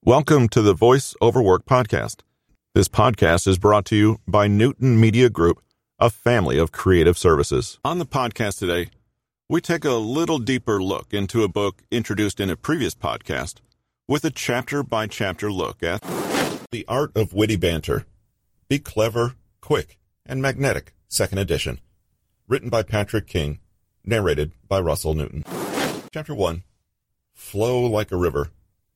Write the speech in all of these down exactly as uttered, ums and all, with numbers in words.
Welcome to the Voice Over Work podcast. This podcast is brought to you by Newton Media Group, a family of creative services. On the podcast today, we take a little deeper look into a book introduced in a previous podcast with a chapter-by-chapter look at The Art of Witty Banter. Be Clever, Quick, and Magnetic, second edition. Written by Patrick King, narrated by Russell Newton. Chapter one, Flow Like a River.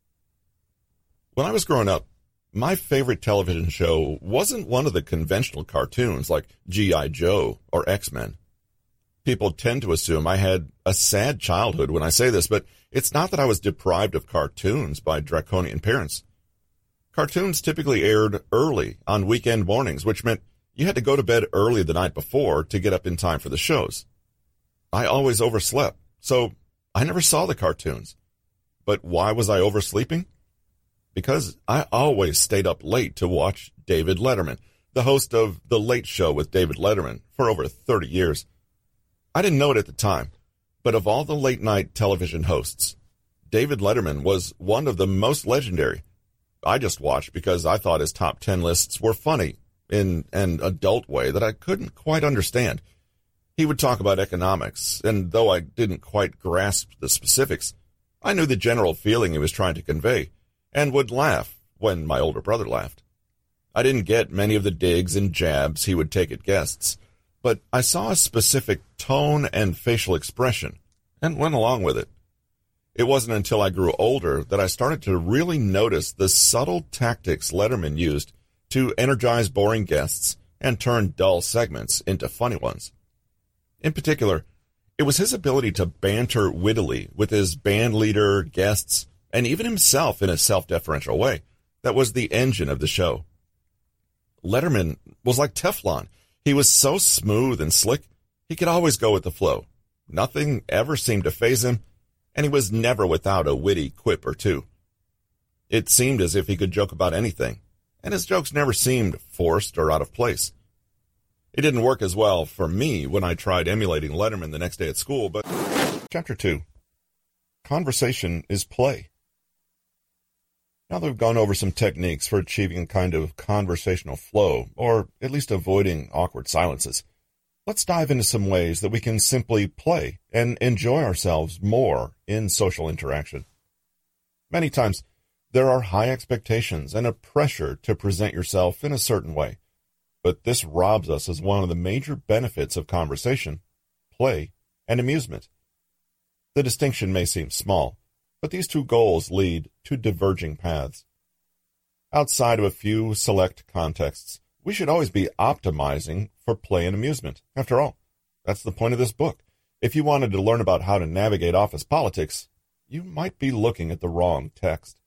When I was growing up, my favorite television show wasn't one of the conventional cartoons like G I. Joe or X-Men. People tend to assume I had a sad childhood when I say this, but it's not that I was deprived of cartoons by draconian parents. Cartoons typically aired early on weekend mornings, which meant you had to go to bed early the night before to get up in time for the shows. I always overslept, so I never saw the cartoons. But why was I oversleeping? Because I always stayed up late to watch David Letterman, the host of The Late Show with David Letterman, for over thirty years. I didn't know it at the time, but of all the late-night television hosts, David Letterman was one of the most legendary. I just watched because I thought his top ten lists were funny in an adult way that I couldn't quite understand. He would talk about economics, and though I didn't quite grasp the specifics, I knew the general feeling he was trying to convey, and would laugh when my older brother laughed. I didn't get many of the digs and jabs he would take at guests, but I saw a specific tone and facial expression, and went along with it. It wasn't until I grew older that I started to really notice the subtle tactics Letterman used to energize boring guests and turn dull segments into funny ones. In particular, it was his ability to banter wittily with his band leader, guests, and even himself in a self-deferential way that was the engine of the show. Letterman was like Teflon. He was so smooth and slick, he could always go with the flow. Nothing ever seemed to faze him, and he was never without a witty quip or two. It seemed as if he could joke about anything, and his jokes never seemed forced or out of place. It didn't work as well for me when I tried emulating Letterman the next day at school, but... Chapter two, Conversation is Play. Now that we've gone over some techniques for achieving a kind of conversational flow, or at least avoiding awkward silences, let's dive into some ways that we can simply play and enjoy ourselves more in social interaction. Many times, there are high expectations and a pressure to present yourself in a certain way, but this robs us of one of the major benefits of conversation, play, and amusement. The distinction may seem small, but these two goals lead to diverging paths. Outside of a few select contexts, we should always be optimizing for play and amusement. After all, that's the point of this book. If you wanted to learn about how to navigate office politics, you might be looking at the wrong text.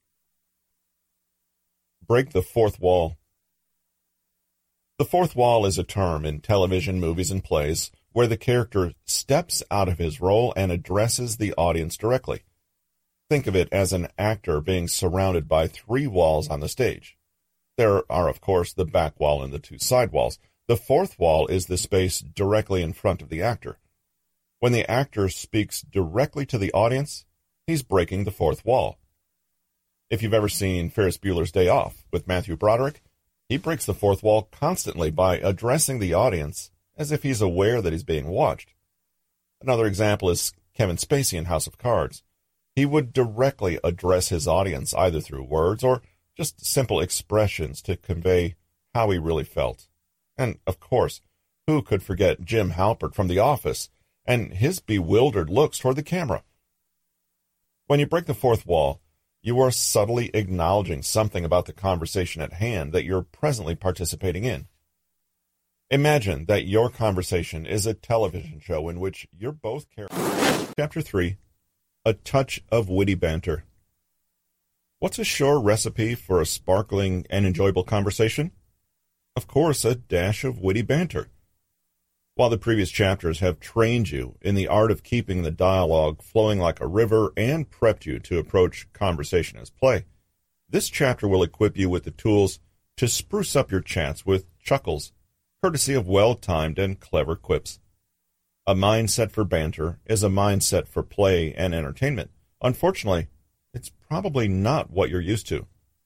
Break the fourth wall. The fourth wall is a term in television, movies, and plays where the character steps out of his role and addresses the audience directly. Think of it as an actor being surrounded by three walls on the stage. There are, of course, the back wall and the two side walls. The fourth wall is the space directly in front of the actor. When the actor speaks directly to the audience, he's breaking the fourth wall. If you've ever seen Ferris Bueller's Day Off with Matthew Broderick, he breaks the fourth wall constantly by addressing the audience as if he's aware that he's being watched. Another example is Kevin Spacey in House of Cards. He would directly address his audience either through words or just simple expressions to convey how he really felt. And, of course, who could forget Jim Halpert from The Office and his bewildered looks toward the camera? When you break the fourth wall, you are subtly acknowledging something about the conversation at hand that you're presently participating in. Imagine that your conversation is a television show in which you're both characters. Chapter three, A Touch of Witty Banter. What's a sure recipe for a sparkling and enjoyable conversation? Of course, a dash of witty banter. While the previous chapters have trained you in the art of keeping the dialogue flowing like a river and prepped you to approach conversation as play, this chapter will equip you with the tools to spruce up your chats with chuckles, courtesy of well-timed and clever quips. A mindset for banter is a mindset for play and entertainment. Unfortunately, it's probably not what you're used to.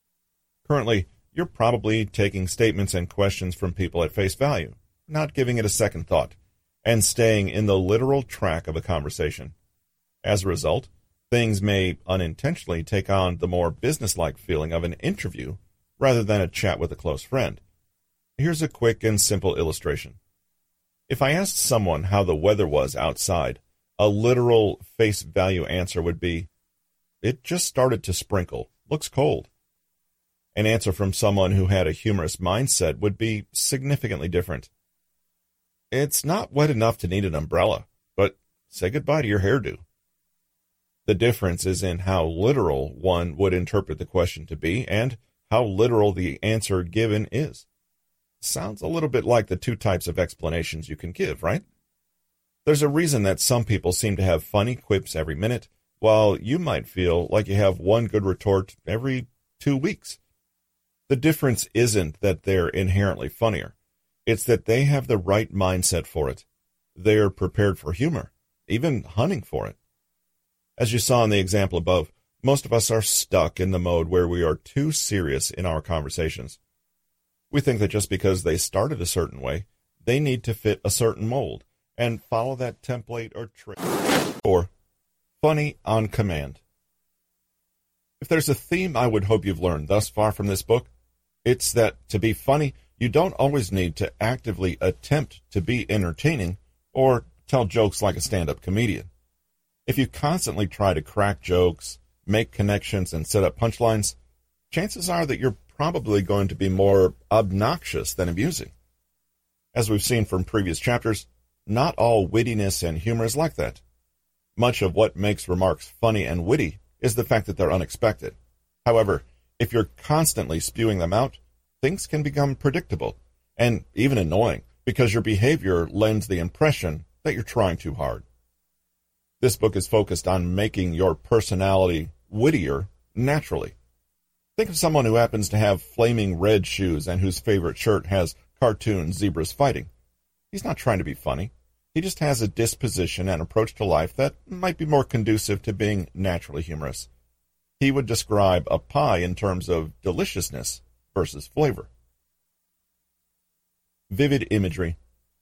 Currently, you're probably taking statements and questions from people at face value, not giving it a second thought, and staying in the literal track of a conversation. As a result, things may unintentionally take on the more businesslike feeling of an interview rather than a chat with a close friend. Here's a quick and simple illustration. If I asked someone how the weather was outside, a literal face value answer would be, "It just started to sprinkle. Looks cold." An answer from someone who had a humorous mindset would be significantly different. "It's not wet enough to need an umbrella, but say goodbye to your hairdo." The difference is in how literal one would interpret the question to be and how literal the answer given is. Sounds a little bit like the two types of explanations you can give, right? There's a reason that some people seem to have funny quips every minute, while you might feel like you have one good retort every two weeks. The difference isn't that they're inherently funnier. It's that they have the right mindset for it. They're prepared for humor, even hunting for it. As you saw in the example above, most of us are stuck in the mode where we are too serious in our conversations. We think that just because they started a certain way, they need to fit a certain mold and follow that template or trick. Or, funny on command. If there's a theme I would hope you've learned thus far from this book, it's that to be funny, you don't always need to actively attempt to be entertaining or tell jokes like a stand-up comedian. If you constantly try to crack jokes, make connections, and set up punchlines, chances are that you're probably going to be more obnoxious than amusing. As we've seen from previous chapters, not all wittiness and humor is like that. Much of what makes remarks funny and witty is the fact that they're unexpected. However, if you're constantly spewing them out, things can become predictable and even annoying because your behavior lends the impression that you're trying too hard. This book is focused on making your personality wittier naturally. Think of someone who happens to have flaming red shoes and whose favorite shirt has cartoon zebras fighting. He's not trying to be funny. He just has a disposition and approach to life that might be more conducive to being naturally humorous. He would describe a pie in terms of deliciousness versus flavor. Vivid imagery.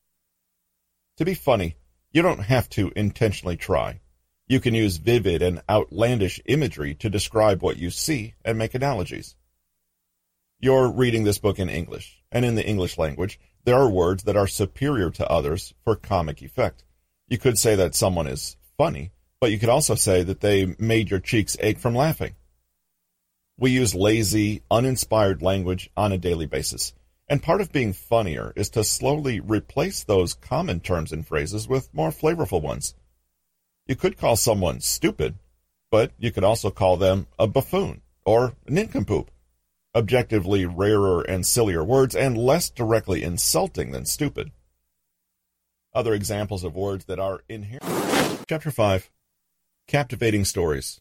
To be funny, you don't have to intentionally try. You can use vivid and outlandish imagery to describe what you see and make analogies. You're reading this book in English, and in the English language, there are words that are superior to others for comic effect. You could say that someone is funny, but you could also say that they made your cheeks ache from laughing. We use lazy, uninspired language on a daily basis. And part of being funnier is to slowly replace those common terms and phrases with more flavorful ones. You could call someone stupid, but you could also call them a buffoon or nincompoop. Objectively rarer and sillier words and less directly insulting than stupid. Other examples of words that are inherent. Chapter five. Captivating stories.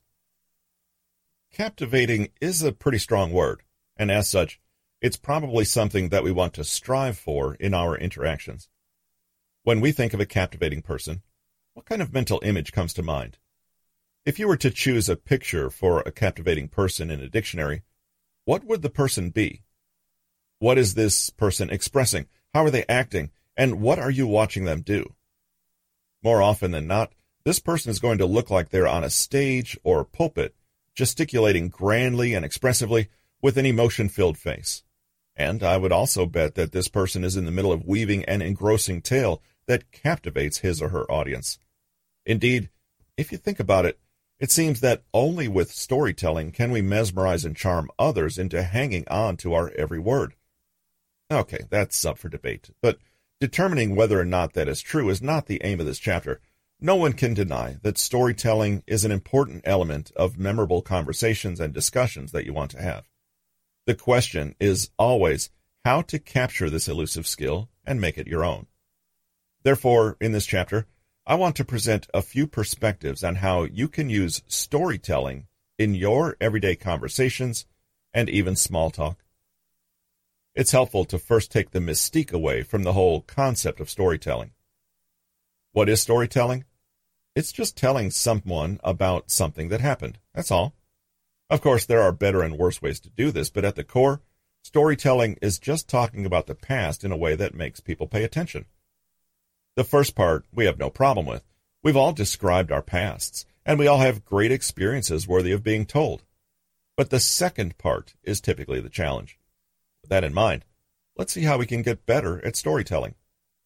Captivating is a pretty strong word, and as such, it's probably something that we want to strive for in our interactions. When we think of a captivating person, what kind of mental image comes to mind? If you were to choose a picture for a captivating person in a dictionary, what would the person be? What is this person expressing? How are they acting? And what are you watching them do? More often than not, this person is going to look like they're on a stage or pulpit, gesticulating grandly and expressively with an emotion-filled face. And I would also bet that this person is in the middle of weaving an engrossing tale that captivates his or her audience. Indeed, if you think about it, it seems that only with storytelling can we mesmerize and charm others into hanging on to our every word. Okay, that's up for debate, but determining whether or not that is true is not the aim of this chapter. No one can deny that storytelling is an important element of memorable conversations and discussions that you want to have. The question is always how to capture this elusive skill and make it your own. Therefore, in this chapter, I want to present a few perspectives on how you can use storytelling in your everyday conversations and even small talk. It's helpful to first take the mystique away from the whole concept of storytelling. What is storytelling? It's just telling someone about something that happened. That's all. Of course, there are better and worse ways to do this, but at the core, storytelling is just talking about the past in a way that makes people pay attention. The first part we have no problem with. We've all described our pasts, and we all have great experiences worthy of being told. But the second part is typically the challenge. With that in mind, let's see how we can get better at storytelling.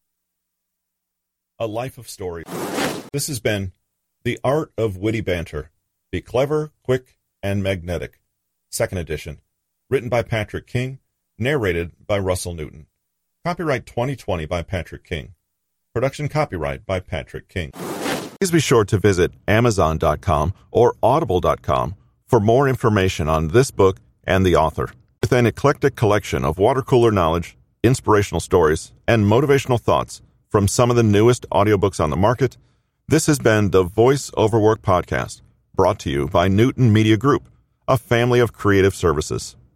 A Life of Story. This has been The Art of Witty Banter. Be clever, quick, and magnetic. Second edition. Written by Patrick King. Narrated by Russell Newton. Copyright twenty twenty by Patrick King. Production copyright by Patrick King. Please be sure to visit Amazon dot com or Audible dot com for more information on this book and the author. With an eclectic collection of water cooler knowledge, inspirational stories, and motivational thoughts from some of the newest audiobooks on the market, this has been the Voice Over Work Podcast, brought to you by Newton Media Group, a family of creative services.